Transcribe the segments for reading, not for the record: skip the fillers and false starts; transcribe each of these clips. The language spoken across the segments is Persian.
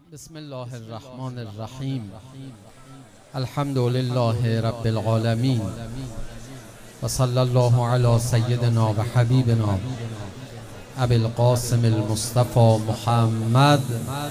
بسم الله الرحمن الرحیم. الحمد لله رب العالمین و صلی الله علی سیدنا و حبیبنا ابی القاسم المصطفى محمد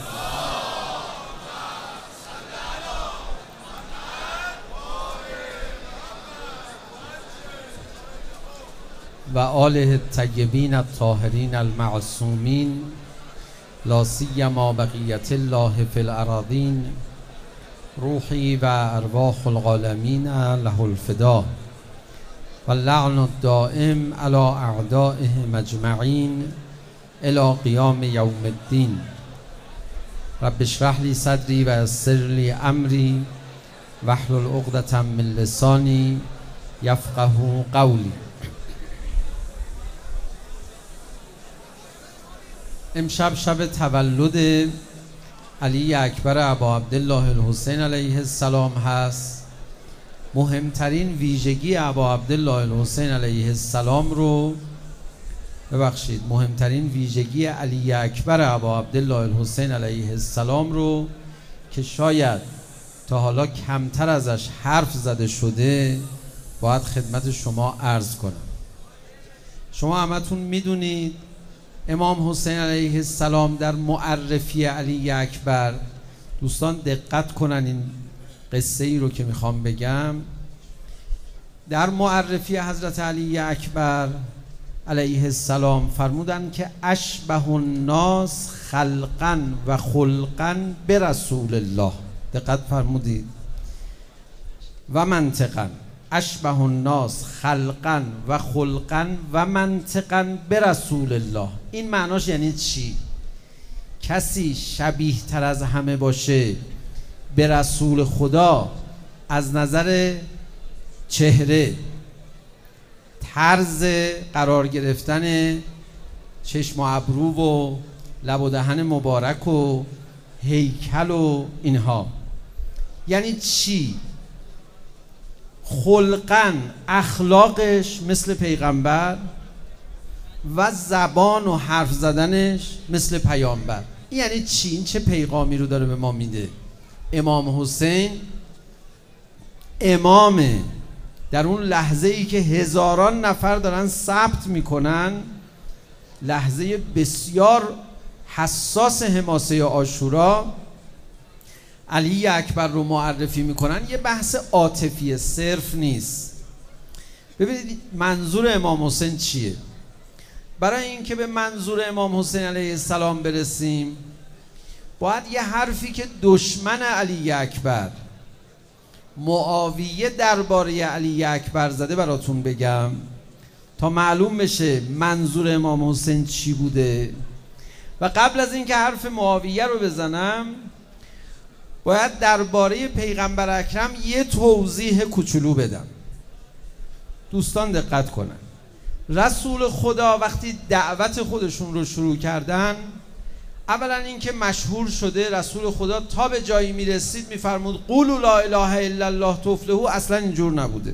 و آله الطیبین الطاهرین المعصومین لا سیما بقیت الله فی الاراضین روحی و ارواح العالمین له الفدا و اللعن الدائم علی اعدائهم اجمعین الی قیام یوم الدین. رب اشرح لی صدری و یسر لی امری واحلل عقدة من لسانی یفقهوا قولی. امشب شب تولد علی اکبر ابا عبدالله الحسین علیه السلام هست. مهمترین ویژگی ابا عبدالله الحسین علیه السلام رو مهمترین ویژگی علی اکبر ابا عبدالله الحسین علیه السلام رو که شاید تا حالا کمتر ازش حرف زده شده باید خدمت شما عرض کنم. شما همتون میدونید امام حسین علیه السلام در معرفی علی اکبر، دوستان دقت کنن این قصه ای رو که میخوام بگم، در معرفی حضرت علی اکبر علیه السلام فرمودن که اشبه الناس خلقا و خلقا برسول الله. دقت فرمودید. و منطقا اشبه الناس خلقا و خلقا و منطقا برسول الله. این معناش یعنی چی؟ کسی شبیه تر از همه باشه به رسول خدا از نظر چهره، طرز قرار گرفتن چشم و ابرو و لب و دهن مبارک و هیکل و اینها، یعنی چی؟ خلقاً اخلاقش مثل پیغمبر و زبان و حرف زدنش مثل پیامبر. یعنی چی؟ این چه پیغامی رو داره به ما میده؟ امام حسین امامه. در اون لحظه ای که هزاران نفر دارن ثبت میکنن، لحظه بسیار حساس حماسه عاشورا، علی اکبر رو معرفی میکنن. یه بحث عاطفی صرف نیست. ببینید منظور امام حسین چیه؟ برای اینکه به منظور امام حسین علیه السلام برسیم باید یه حرفی که دشمن علی اکبر معاویه درباره علی اکبر زده براتون بگم تا معلوم بشه منظور امام حسین چی بوده. و قبل از اینکه حرف معاویه رو بزنم باید درباره پیغمبر اکرم یه توضیح کوچولو بدم. دوستان دقت کنن. رسول خدا وقتی دعوت خودشون رو شروع کردن، اولا اینکه مشهور شده رسول خدا تا به جایی میرسید میفرمود قولوا لا اله الا الله تفلحوا. اصلا اینجور نبوده.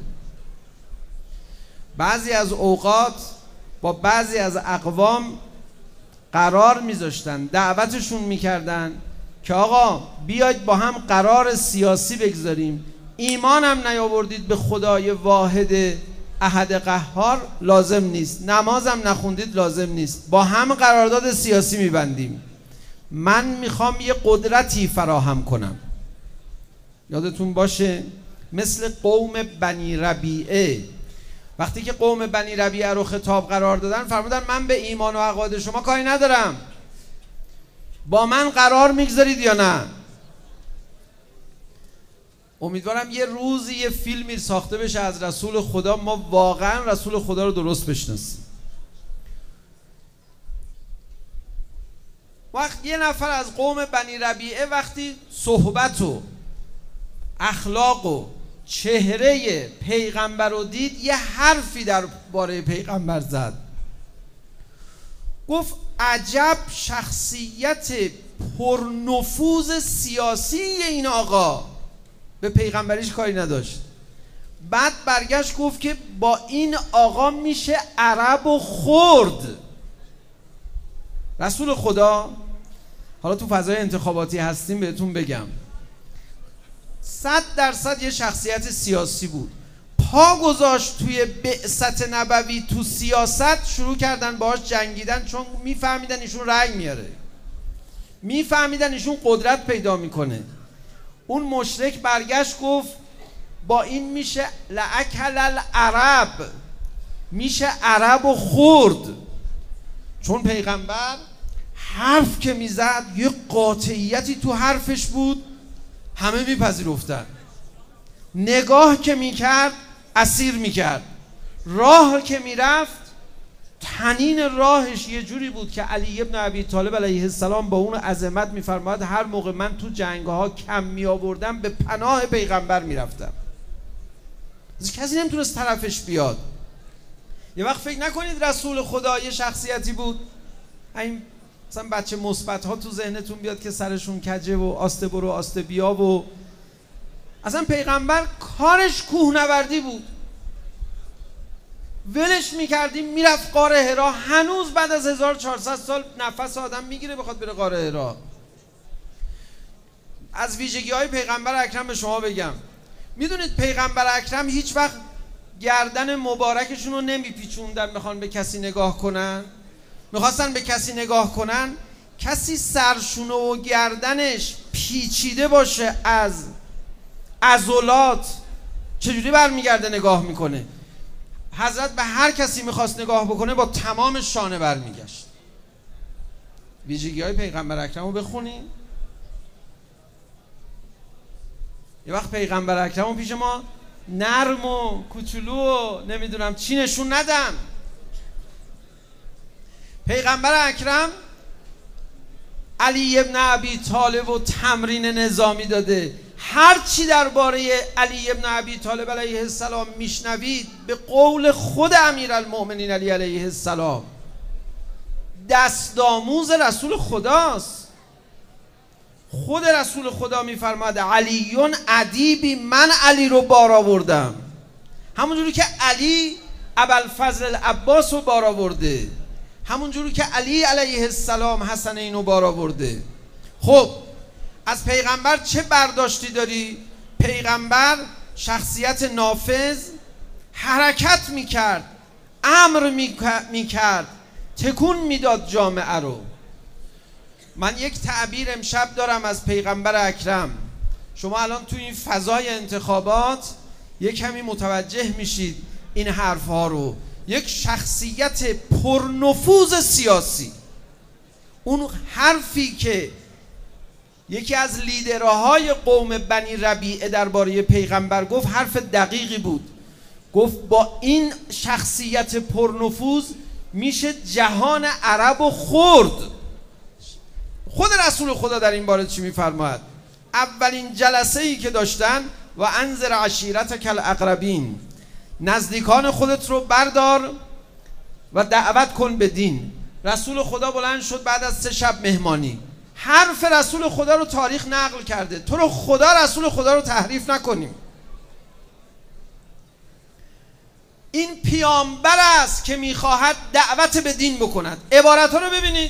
بعضی از اوقات با بعضی از اقوام قرار میذاشتن، دعوتشون میکردن که آقا بیاید با هم قرار سیاسی بگذاریم، ایمانم نیاوردید به خدای واحد احد قهار لازم نیست، نمازم نخوندید لازم نیست، با هم قرارداد سیاسی میبندیم. من میخوام یه قدرتی فراهم کنم. یادتون باشه مثل قوم بنی ربیعه، وقتی که قوم بنی ربیعه رو خطاب قرار دادن فرمودن من به ایمان و عقاید شما کاری ندارم، با من قرار میگذارید یا نه؟ امیدوارم یه روزی یه فیلمی ساخته بشه از رسول خدا، ما واقعا رسول خدا رو درست بشناسیم. وقت یه نفر از قوم بنی ربیعه وقتی صحبت و اخلاق و چهره پیغمبر رو دید، یه حرفی درباره پیغمبر زد. گفت عجب شخصیت پرنفوذ سیاسی این آقا، به پیغمبریش کاری نداشت. بعد برگشت گفت که با این آقا میشه عرب و خرد. رسول خدا حالا تو فضای انتخاباتی هستیم بهتون بگم 100% یه شخصیت سیاسی بود، پا گذاشت توی بعثت نبوی تو سیاست، شروع کردن باهاش جنگیدن، چون میفهمیدن ایشون رأی میاره، میفهمیدن ایشون قدرت پیدا میکنه. اون مشرک برگشت گفت با این میشه لأکل العرب، میشه عرب و خورد، چون پیغمبر حرف که میزد یه قاطعیتی تو حرفش بود، همه میپذیرفتن. نگاه که میکرد اسیر میکرد، راه که میرفت تنین راهش یه جوری بود که علی ابن ابی طالب علیه السلام با اون عظمت میفرماید هر موقع من تو جنگها کم میآوردم به پناه پیغمبر میرفتم، کسی نمیتونست طرفش بیاد. یه وقت فکر نکنید رسول خدا یه شخصیتی بود این مثلا بچه مثبت ها تو ذهنتون بیاد که سرشون کجه و آسته برو آسته بیا، و اصلا پیغمبر کارش کوهنوردی بود، ولش میکردیم میرفت غار حرا. هنوز بعد از 1400 سال نفس آدم میگیره بخواد بره غار حرا. از ویژگی های پیغمبر اکرم به شما بگم، میدونید پیغمبر اکرم هیچ وقت گردن مبارکشون رو نمیپیچوندن بخوان به کسی نگاه کنن. میخواستن به کسی نگاه کنن، کسی سرشونه و گردنش پیچیده باشه از عضلات چجوری برمیگرده نگاه میکنه؟ حضرت به هر کسی میخواست نگاه بکنه با تمام شانه برمیگشت. ویژگی های پیغمبر اکرم رو بخونیم. یه وقت پیغمبر اکرم رو پیش ما نرم و کوچولو و نمیدونم چی نشون ندن. پیغمبر اکرم علی ابن ابی طالب و تمرین نظامی داده. هر چی درباره علی ابن ابی طالب علیه السلام میشنوید به قول خود امیرالمؤمنین علی علیه السلام دستآموز رسول خداست. خود رسول خدا میفرماد علیون ادیبی، من علی رو بار آوردم، همونجوری که علی ابوالفضل العباس رو بار آورده، همونجوری که علی علیه السلام حسنین رو بار آورده. خب از پیغمبر چه برداشتی داری؟ پیغمبر شخصیت نافذ، حرکت میکرد، امر میکرد، تکون میداد جامعه رو. من یک تعبیر امشب دارم از پیغمبر اکرم. شما الان تو این فضای انتخابات یک کمی متوجه میشید این حرفها رو. یک شخصیت پرنفوذ سیاسی، اون حرفی که یکی از لیدرهای قوم بنی ربیعه درباره پیغمبر گفت حرف دقیقی بود. گفت با این شخصیت پرنفوذ میشه جهان عرب و خورد. خود رسول خدا در این باره چی میفرماید؟ اولین جلسه ای که داشتن و انذر عشیرتک الاقربین، نزدیکان خودت رو بردار و دعوت کن به دین. رسول خدا بلند شد بعد از 3 شب مهمانی، حرف رسول خدا رو تاریخ نقل کرده. تو رو خدا رسول خدا رو تحریف نکنیم. این پیامبر است که میخواهد دعوت به دین بکند. عبارت ها رو ببینید،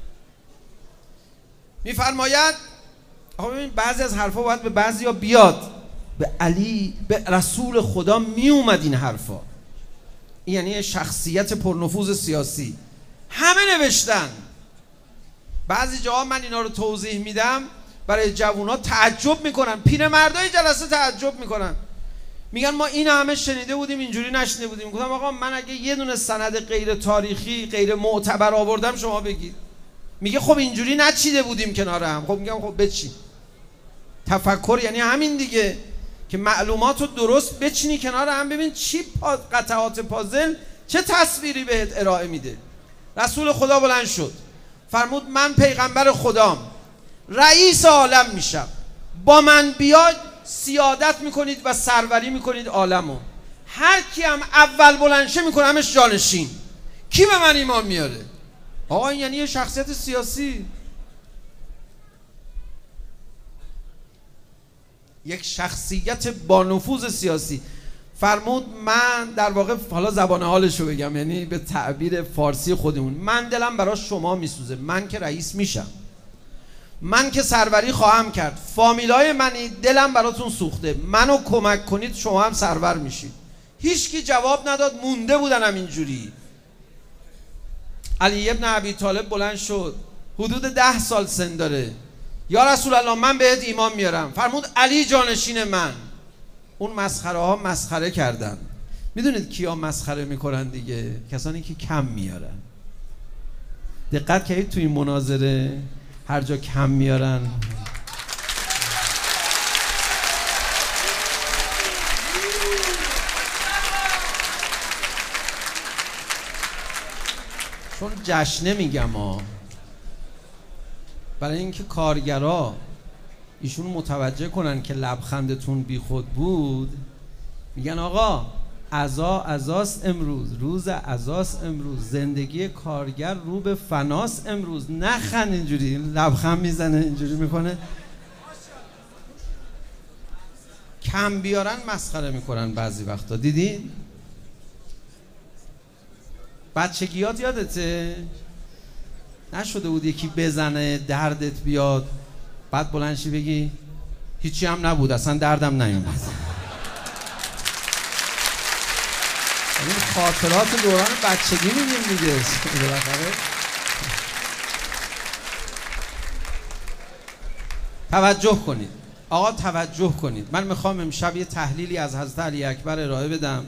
میفرماید آقا ببین بعضی از حرفا باید به بعضی ها بیاد، به علی به رسول خدا میومد این حرفا. یعنی شخصیت پرنفوذ سیاسی. همه نوشتن. بعضی جاها من اینا رو توضیح میدم برای جوونا تعجب میکنن، پیرمردای جلسه تعجب میکنن، میگن ما این همه شنیده بودیم اینجوری نشنیده بودیم. گفتم آقا من اگه یه دونه سند غیر تاریخی غیر معتبر آوردم شما بگید. میگه خب اینجوری نچیده بودیم کنار هم. خب میگم خب بچین. تفکر یعنی همین دیگه که معلومات رو درست بچینی کنار هم، ببین چی قطعات پازل چه تصویری بهت ارائه میده. رسول خدا بلند شد فرمود من پیغمبر خدام، رئیس عالم میشم، با من بیاید سیادت میکنید و سروری میکنید عالمو. هر کی هم اول بلنشه میکنمش جانشین. کی به من ایمان میاره؟ آقا این یعنی یه شخصیت سیاسی، یک شخصیت با نفوذ سیاسی. فرمود من در واقع حالا زبان حالشو بگم، یعنی به تعبیر فارسی خودمون، من دلم برای شما میسوزه، من که رئیس میشم، من که سروری خواهم کرد، فامیلای منی، دلم براتون سوخته، منو کمک کنید شما هم سرور میشید. هیچکی جواب نداد، مونده بودنم اینجوری. علی ابن ابی طالب بلند شد، حدود 10 سال سن داره. یا رسول الله من بهت ایمان میارم. فرمود علی جانشین من. اون مسخره ها مسخره کردن. میدونید کیا مسخره میکنن دیگه؟ کسانی که کم میارن. دقت کردید توی این مناظره هر جا کم میارن چون جشنه میگم برای اینکه کارگرا ایشون متوجه کنن که لبخندتون بی خود بود، میگن آقا عزاست امروز، روز عزاست امروز، زندگی کارگر رو به فناست امروز. نخند اینجوری، لبخند میزنه اینجوری میکنه. کم بیارن مسخره میکنن بعضی وقتا. دیدین؟ بچگیات یادته؟ نشده بود یکی بزنه دردت بیاد بعد بلند شی بگی هیچی هم نبود، اصلا دردم نیومد. این خاطرات دوران بچگی میگیم دیگه. توجه کنید آقا، توجه کنید. من میخوام امشب یه تحلیلی از حضرت علی اکبر ارائه بدم،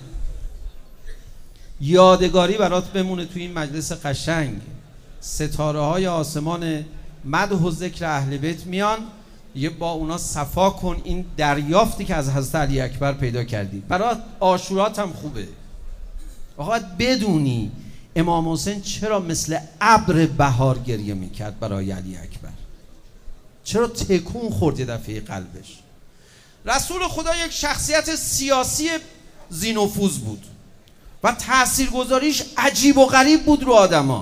یادگاری برات بمونه توی این مجلس قشنگ. ستاره های آسمان مدح و ذکر اهل بیت میان، یه با اونا صفا کن این دریافتی که از حضرت علی اکبر پیدا کردی. برات عاشورات هم خوبه. آقا بدونی امام حسین چرا مثل ابر بهار گریه میکرد برای علی اکبر، چرا تکون خورد یه دفعه قلبش. رسول خدا یک شخصیت سیاسی ذی‌نفوذ بود و تاثیرگذاریش عجیب و غریب بود رو آدما.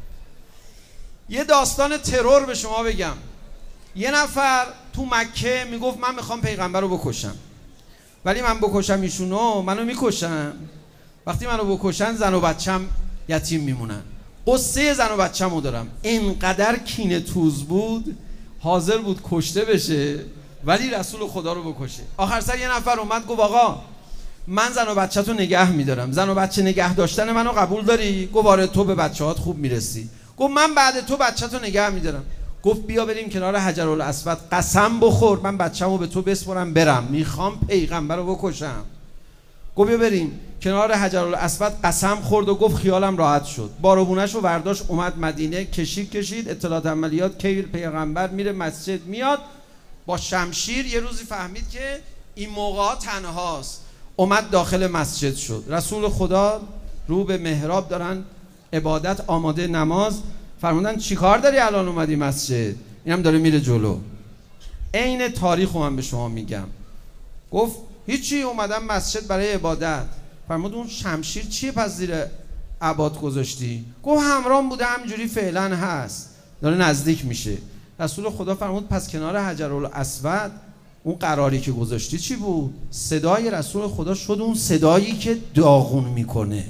یه داستان ترور به شما بگم. یه نفر تو مکه میگفت من میخوام پیغمبر رو بکشم، ولی من بکشم ایشونو منو میکشم. وقتی منو بکشن زن و بچم یتیم میمونن. قصه زن و بچه‌مو دارم. اینقدر کینه توز بود حاضر بود کشته بشه ولی رسول خدا رو بکشه. آخر سر یه نفر اومد گفت آقا من زن و بچه تو نگه میدارم، زن و بچه نگه داشتن منو قبول داری؟ گفت آره تو به بچه‌هات خوب میرسی. گفت من بعد تو بچه تو نگه میدارم. گفت بیا بریم کنار حجرالاسود، قسم بخور من بچه‌مو به تو بسپرم برم، میخوام پیغمبر رو بکشم. گفت بیا بریم کنار حجرالاسود، قسم خورد و گفت خیالم راحت شد. باروبونش رو برداشت اومد مدینه، کشید اطلاعات عملیات کی پیغمبر میره مسجد میاد با شمشیر. یه روزی فهمید که این موقع تنهاست، اومد داخل مسجد شد. رسول خدا رو به محراب دارن عبادت آماده نماز. فرمودن چی کار داری الان اومدی مسجد؟ اینم داره میره جلو. عین تاریخو من به شما میگم. گفت هیچی اومدم مسجد برای عبادت. فرمود اون شمشیر چیه پس زیر عباد گذاشتی؟ گفت همراهم بوده همینجوری فعلا هست، داره نزدیک میشه. رسول خدا فرمود پس کنار حجرالاسود اون قراری که گذاشتی چی بود؟ صدای رسول خدا شد اون صدایی که داغون میکنه.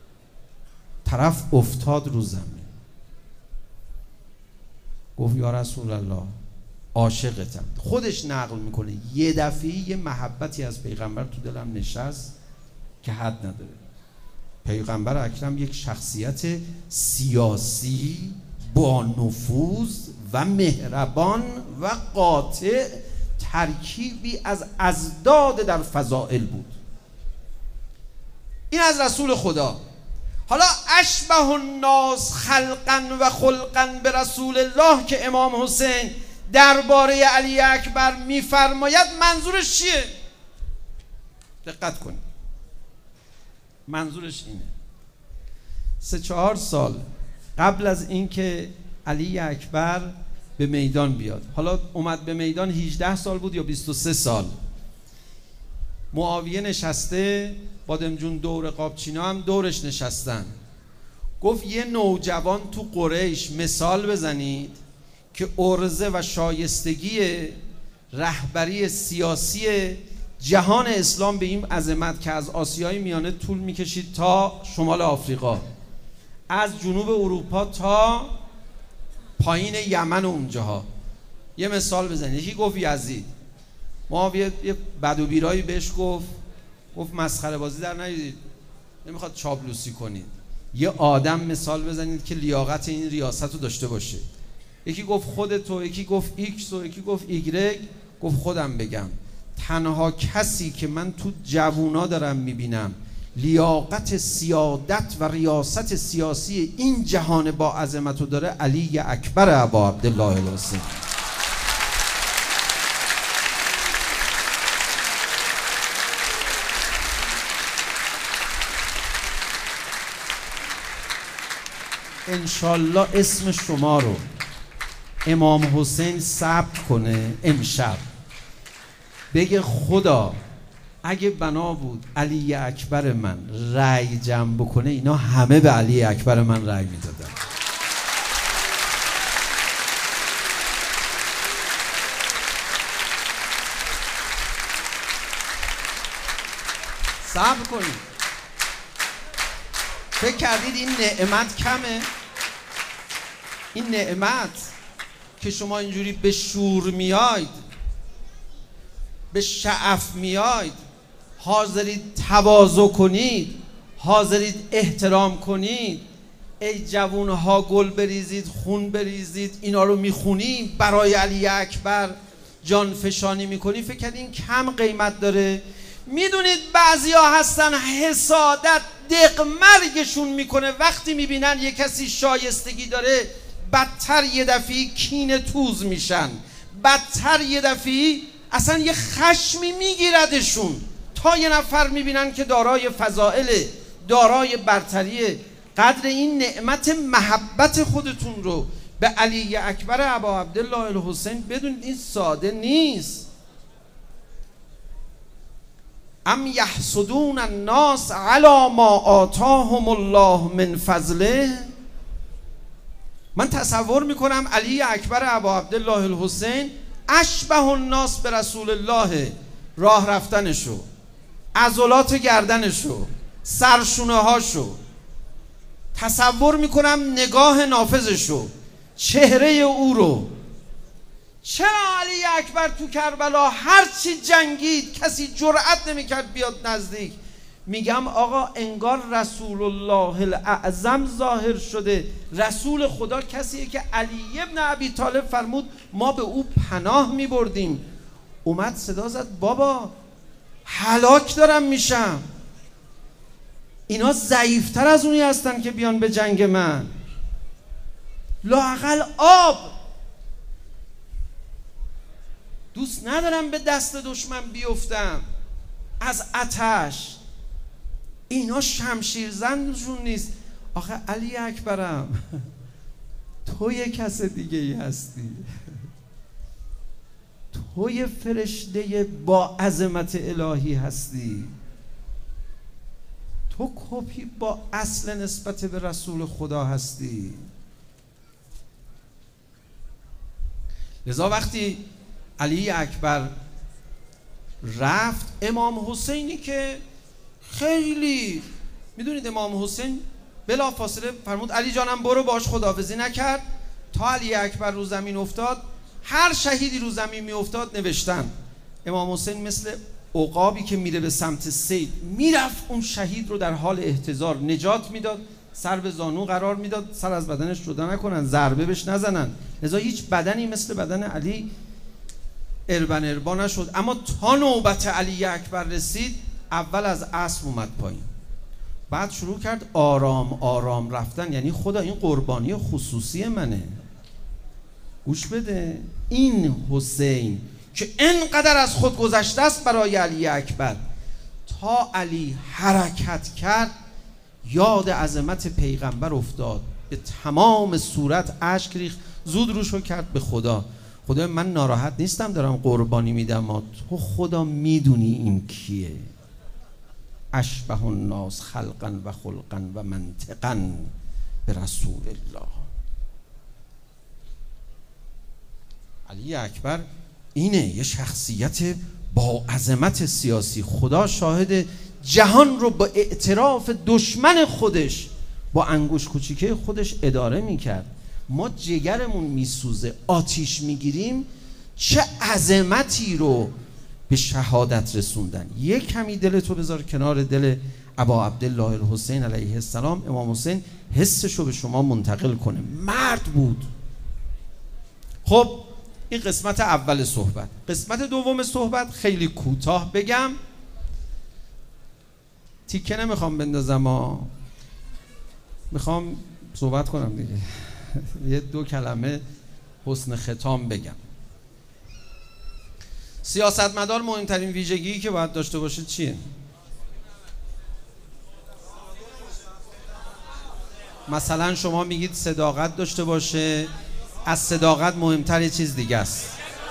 طرف افتاد رو زمین. گفت یا رسول الله عاشقتم. خودش نقل میکنه یه دفعه یه محبتی از پیغمبر تو دلم نشست که حد نداره. پیغمبر اکرم یک شخصیت سیاسی با نفوذ و مهربان و قاطع، ترکیبی از ازداد در فضائل بود. این از رسول خدا. حالا اشبه الناس خلقا و خلقا به رسول الله که امام حسین درباره علی اکبر میفرماید منظورش چیه؟ دقت کنید. منظورش اینه 3-4 سال قبل از اینکه علی اکبر به میدان بیاد، حالا اومد به میدان 18 سال بود یا 23 سال، معاویه نشسته، بادمجون دور قابچینا هم دورش نشستن. گفت یه نوجوان تو قریش مثال بزنید که عرضه و شایستگی رهبری سیاسی جهان اسلام به این عظمت که از آسیای میانه طول میکشید تا شمال آفریقا، از جنوب اروپا تا پایین یمن و اونجاها. یه مثال بزنید. یکی گفت یزید، معاویه یه بد و بیرایی بهش گفت مسخره بازی در نیارید، نمیخواد چاپلوسی کنید. یه آدم مثال بزنید که لیاقت این ریاست رو داشته باشه. یکی گفت خودتو، یکی گفت ایکس و یکی گفت ایگرگ. گفت خودم بگم تنها کسی که من تو جوونا دارم میبینم لیاقت سیادت و ریاست سیاسی این جهان با عظمت رو داره، علی اکبر ابا عبدالله الحسین. انشالله اسم شما رو امام حسین ثبت کنه امشب، بگه خدا اگه بنا بود علی اکبر من رأی جمع بکنه، اینا همه به علی اکبر من رأی میدادن. صبر کنید. فکر کردید این نعمت کمه؟ این نعمت که شما اینجوری به شور میاید، به شعف میاید، حاضرید تواضع کنید، حاضرید احترام کنید، ای جوانها گل بریزید، خون بریزید، اینا رو میخونید، برای علی اکبر جان فشانی میکنید، فکر کردید این کم قیمت داره؟ میدونید بعضی ها هستن حسادت دق مرگشون میکنه وقتی میبینن یه کسی شایستگی داره، بدتر یه دفعی کینه توز میشن، بدتر یه دفعی اصلا یه خشمی میگیردشون، تا یه نفر میبینن که دارای فضائل، دارای برتریه. قدر این نعمت محبت خودتون رو به علی اکبر ابا عبدالله الحسین بدونید، این ساده نیست. ام یحسدون الناس علی ما آتاهم الله من فضله. من تصور میکنم علی اکبر ابا عبدالله الحسین اشبه الناس به رسول الله، راه رفتنشو، عضلات گردنشو، سرشونه هاشو، تصور میکنم نگاه نافذشو، چهره او رو. چرا علی اکبر تو کربلا هرچی جنگید کسی جرأت نمیکرد بیاد نزدیک؟ میگم آقا انگار رسول الله الاعظم ظاهر شده. رسول خدا کسیه که علی ابن ابی طالب فرمود ما به او پناه میبردیم. اومد صدا زد بابا هلاک دارم میشم، اینا ضعیفتر از اونی هستن که بیان به جنگ من، لااقل آب دوست ندارم به دست دشمن بیفتم از آتش. اینا شمشیر زنشون نیست. آخه علی اکبرم تو یه کس دیگه ای هستی، تو یه فرشته با عظمت الهی هستی، تو کپی با اصل نسبت به رسول خدا هستی. لذا وقتی علی اکبر رفت، امام حسینی که خیلی میدونید امام حسین بلا فاصله فرمود علی جانم برو، باش خداحافظی نکرد تا علی اکبر رو زمین افتاد. هر شهیدی رو زمین می افتاد نوشتن امام حسین مثل عقابی که میره به سمت صید میرفت اون شهید رو در حال احتضار نجات میداد، سر به زانو قرار میداد، سر از بدنش جدا نکنن، ضربه بهش نزنن. لذا هیچ بدنی مثل بدن علی اربا نشد. اما تا نوبت علی اکبر رسید، اول از اسب اومد پایین، بعد شروع کرد آرام آرام رفتن. یعنی خدا این قربانی خصوصی منه، گوش بده. این حسین که اینقدر از خود گذشته است برای علی اکبر، تا علی حرکت کرد یاد عظمت پیغمبر افتاد، به تمام صورت اشک ریخت، زود روشو کرد به خدا. خدا من ناراحت نیستم دارم قربانی میدم، تو خدا میدونی این کیه. اشبه الناس خلقا و خلقا و منطقا به رسول الله. علی اکبر اینه، یه شخصیت با عظمت سیاسی. خدا شاهد جهان رو با اعتراف دشمن خودش با انگوش کوچیکه خودش اداره میکرد. ما جگرمون میسوزه، آتیش میگیریم، چه عظمتی رو به شهادت رسوندن. یک کمی دلتو بذار کنار دل ابا عبدالله الحسین علیه السلام. امام حسین حسشو به شما منتقل کنه. مرد بود. خب این قسمت اول صحبت. قسمت دوم صحبت خیلی کوتاه بگم، تیکه نمیخوام بندازم میخوام صحبت کنم دیگه. یه دو کلمه حسن ختام بگم. سیاستمدار مهمترین ویژگی که باید داشته باشه چیه؟ مثلا شما میگید صداقت داشته باشه، از صداقت مهمتر یه چیز دیگه است.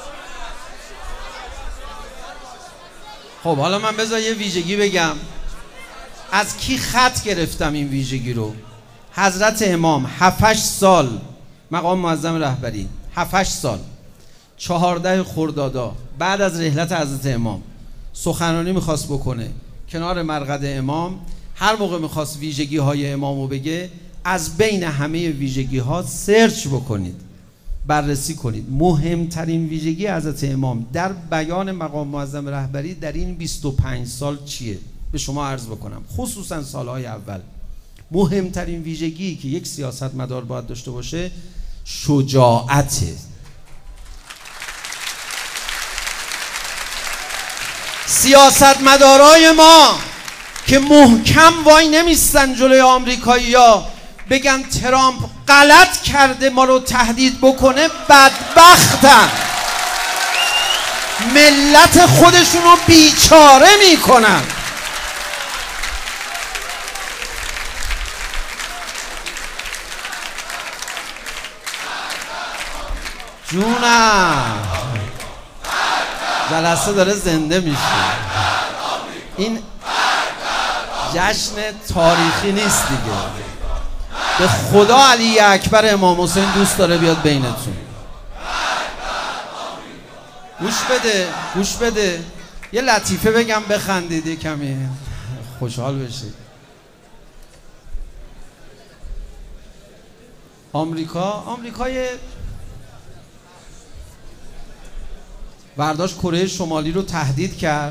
خب حالا من بذار یه ویژگی بگم. از کی خط گرفتم این ویژگی رو؟ حضرت امام 7-8 سال مقام معظم رهبری، 7-8 سال 14 خردادا بعد از رحلت حضرت امام سخنرانی میخواست بکنه کنار مرقد امام. هر موقع میخواست ویژگی های امامو بگه، از بین همه ویژگی ها سرچ بکنید، بررسی کنید مهمترین ویژگی حضرت امام در بیان مقام معظم رهبری در این 25 سال چیه. به شما عرض بکنم خصوصا سالهای اول مهمترین ویژگی که یک سیاستمدار باید داشته باشه شجاعته. سیاستمدارای ما که محکم وای نمیستن جلوی آمریکایی‌ها بگن ترامپ غلط کرده ما رو تهدید بکنه، بدبختن. ملت خودشون رو بیچاره میکنن. جونم جلسه داره زنده میشه. این جشن تاریخی نیست دیگه. به خدا علی اکبر امام حسین دوست داره بیاد بینتون. گوش بده یه لطیفه بگم بخندید یه کمی خوشحال بشید. آمریکای برداشت کره شمالی رو تهدید کرد،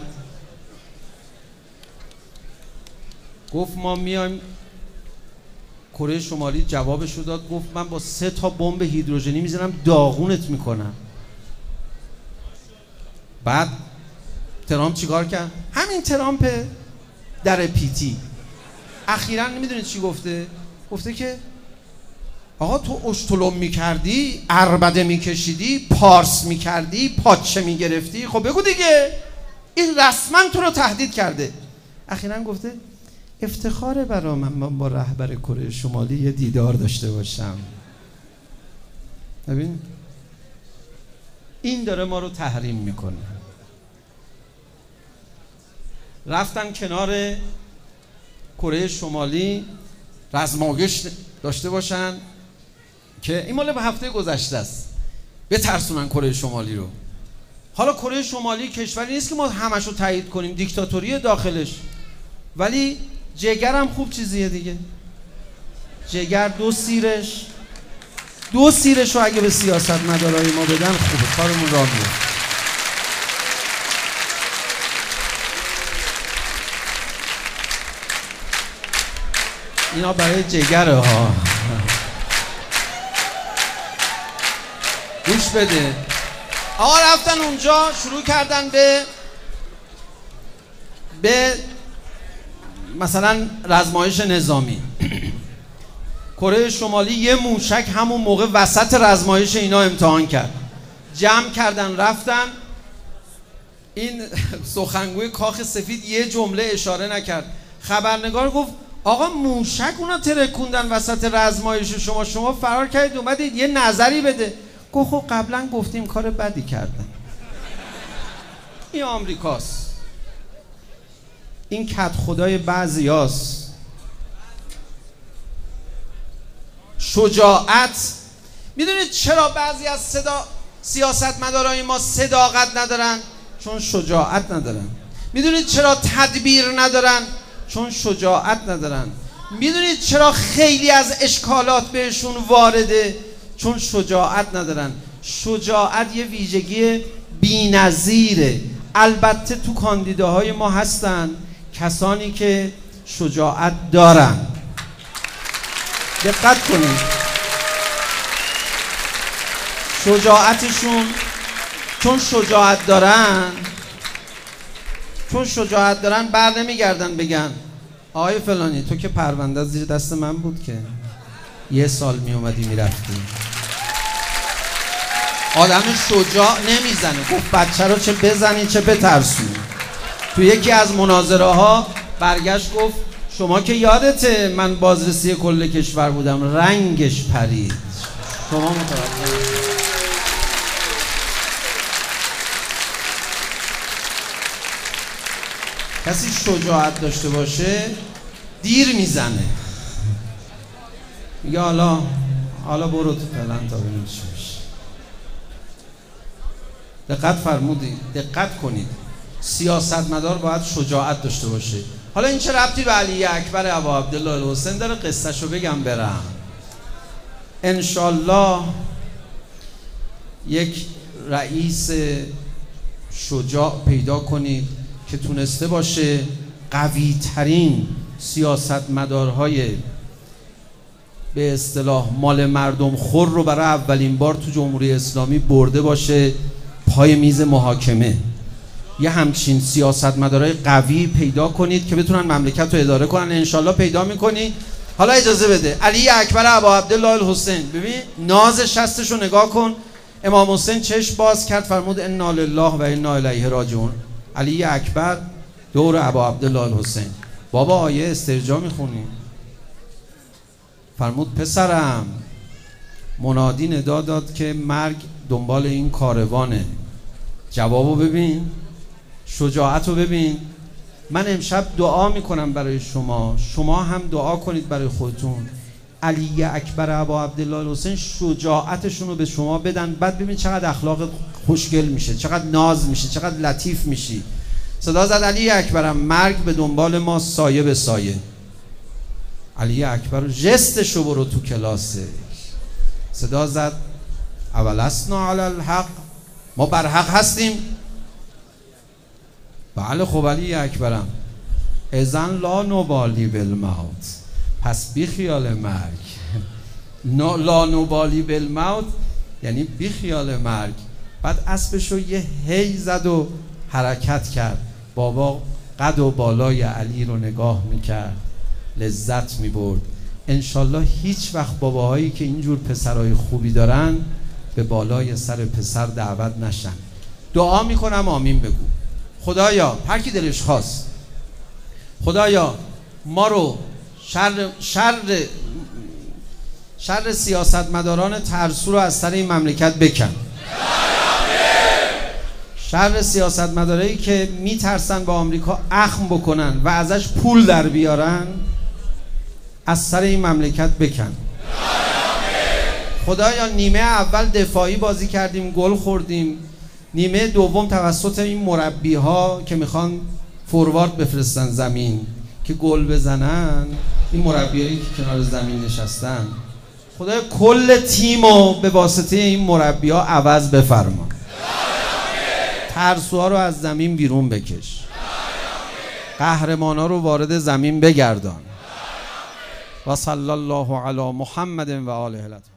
گفت ما میایم. کره شمالی جوابش رو داد، گفت من با 3 تا بمب هیدروژنی میزنم داغونت میکنم. بعد ترامپ چیکار کرد؟ همین ترامپ در پیتی اخیراً میدونید چی گفته؟ گفته که آقا تو اشتلم میکردی، عربده میکشیدی، پارس میکردی، پاچه میگرفتی، خب بگو دیگه این رسما تو رو تهدید کرده. اخیراً گفته افتخاره برای من با رهبر کره شمالی یه دیدار داشته باشم. ببین این داره ما رو تحریم میکنه. رفتن کنار کره شمالی رزمایش داشته باشن که این مال به هفته گذشته است، بترسونن کره شمالی رو. حالا کره شمالی کشوری نیست که ما همش رو تایید کنیم، دیکتاتوری داخلش، ولی جگرم خوب چیزیه دیگه. جگر دو سیرش رو اگه به سیاستمدارای ما بدن خوبه، کارمون راه میفته. اینا برای جگره ها. گوش بده. آقا رفتن اونجا شروع کردن به مثلا رزمایش نظامی. کره شمالی یه موشک همون موقع وسط رزمایش اینا امتحان کرد. جمع کردن رفتن. این سخنگوی کاخ سفید یه جمله اشاره نکرد. خبرنگار گفت آقا موشک اونا ترکوندن وسط رزمایش شما فرار کردید اومدید یه نظری بده. گفت خب قبلا گفتیم کار بدی کردن. این آمریکاست. این کت خدای بعضیاست. شجاعت. میدونید چرا بعضی از سیاستمدارای ما صداقت ندارن؟ چون شجاعت ندارن. میدونید چرا تدبیر ندارن؟ چون شجاعت ندارن. میدونید چرا خیلی از اشکالات بهشون وارده؟ چون شجاعت ندارن. شجاعت یه ویژگی بی‌نظیره. البته تو کاندیداهای ما هستن کسانی که شجاعت دارن، دقت کنید، شجاعتشون چون شجاعت دارن بر نمیگردن بگن آقای فلانی تو که پرونده زیر دست من بود که یه سال می اومدی میرفتی. آدم شجاع نمیزنه، گفت بچه رو چه بزنی چه بترسونی. تو یکی از مناظره ها برگشت گفت شما که یادته من بازرسی کل کشور بودم رنگش پرید. شما متوجه کسی شجاعت داشته باشه دیر میزنه، میگه حالا برو تو فعلا تا ببینیم چی میشه. دقت فرمودید، دقت کنید، سیاستمدار باید شجاعت داشته باشه. حالا این چه ربطی به علی اکبر ابا عبدالله الحسین داره؟ قصهشو بگم برم. انشالله یک رئیس شجاع پیدا کنید که تونسته باشه قوی ترین سیاستمدارهای به اصطلاح مال مردم خور رو برای اولین بار تو جمهوری اسلامی برده باشه پای میز محاکمه. یه همچین سیاستمدارای قوی پیدا کنید که بتونن مملکت رو اداره کنن. انشالله پیدا میکنی. حالا اجازه بده علی اکبر ابا عبدالله الحسین، ببین ناز شستش رو نگاه کن. امام حسین چشم باز کرد فرمود انا لله و انا الیه راجعون. علی اکبر دور ابا عبدالله الحسین، بابا آیه استرجاع میخونیم. فرمود پسرم، منادی ندا داد که مرگ دنبال این کاروانه. جوابو ببین، شجاعتو ببین. من امشب دعا میکنم برای شما هم دعا کنید برای خودتون. علی اکبر ابا عبدالله الحسین شجاعتشون رو به شما بدن، بعد ببین چقدر اخلاق خوشگل میشه، چقدر ناز میشه، چقدر لطیف میشی. صدا زد علی اکبرم مرگ به دنبال ما سایه به سایه. علی اکبر جستشو برو تو کلاسه. صدا زد اولسنا علی الحق، ما بر حق هستیم. بله خب علی اکبرم اذن لا نبالی بالموت، پس بی خیال مرگ. لا نبالی بالموت یعنی بی خیال مرگ. بعد اسبشو یه هی زد و حرکت کرد. بابا قد و بالای علی رو نگاه میکرد، لذت میبرد. انشالله هیچ وقت باباهایی که اینجور پسرای خوبی دارن به بالای سر پسر دعوت نشن. دعا میکنم آمین بگو. خدایا هر کی دلش خواست، خدایا ما رو شر سیاستمداران ترسو رو از سر این مملکت بکن. شر سیاستمدارایی که میترسن با آمریکا اخم بکنن و ازش پول در بیارن از سر این مملکت بکن. خدایا نیمه اول دفاعی بازی کردیم گل خوردیم، نیمه دوم توسط این مربی ها که میخوان فوروارد بفرستن زمین که گل بزنن، این مربیایی که کنار زمین نشستن، خدایا کل تیمو به واسطه این مربی ها عوض بفرما. ترسوها رو از زمین بیرون بکش، قهرمانا رو وارد زمین بگردان. و صلی الله علی محمد و آله.